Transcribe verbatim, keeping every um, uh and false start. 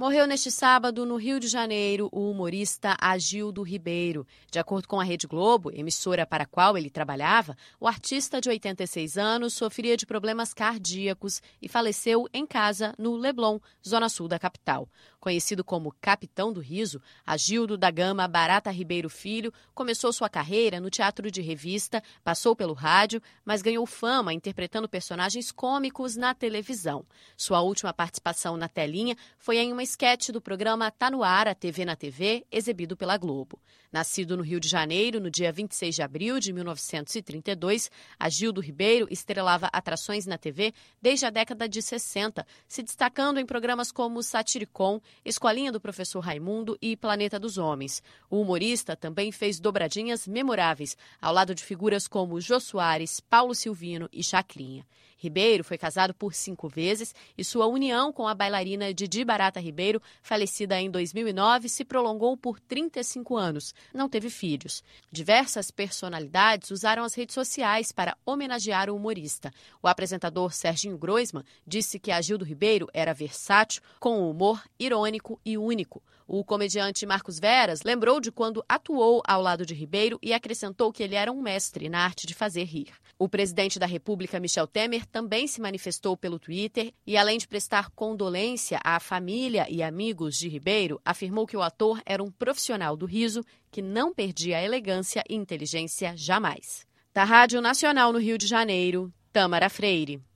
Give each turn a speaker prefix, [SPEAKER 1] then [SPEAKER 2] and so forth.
[SPEAKER 1] Morreu neste sábado, no Rio de Janeiro, o humorista Agildo Ribeiro. De acordo com a Rede Globo, emissora para a qual ele trabalhava, o artista de oitenta e seis anos sofria de problemas cardíacos e faleceu em casa, no Leblon, zona sul da capital. Conhecido como Capitão do Riso, Agildo da Gama Barata Ribeiro Filho começou sua carreira no teatro de revista, passou pelo rádio, mas ganhou fama interpretando personagens cômicos na televisão. Sua última participação na telinha foi em uma esquete do programa Tá no Ar, a T V na T V, exibido pela Globo. Nascido no Rio de Janeiro no dia vinte e seis de abril de mil novecentos e trinta e dois, Agildo Ribeiro estrelava atrações na T V desde a década de sessenta, se destacando em programas como Satiricon, Escolinha do Professor Raimundo e Planeta dos Homens. O humorista também fez dobradinhas memoráveis, ao lado de figuras como Jô Soares, Paulo Silvino e Chacrinha. Ribeiro foi casado por cinco vezes e sua união com a bailarina Didi Barata Ribeiro, falecida em dois mil e nove, se prolongou por trinta e cinco anos. Não teve filhos. Diversas personalidades usaram as redes sociais para homenagear o humorista. O apresentador Serginho Groisman disse que Agildo Ribeiro era versátil, com humor irônico e único. O comediante Marcos Veras lembrou de quando atuou ao lado de Ribeiro e acrescentou que ele era um mestre na arte de fazer rir. O presidente da República, Michel Temer, também se manifestou pelo Twitter e, além de prestar condolência à família e amigos de Ribeiro, afirmou que o ator era um profissional do riso que não perdia a elegância e inteligência jamais. Da Rádio Nacional no Rio de Janeiro, Tâmara Freire.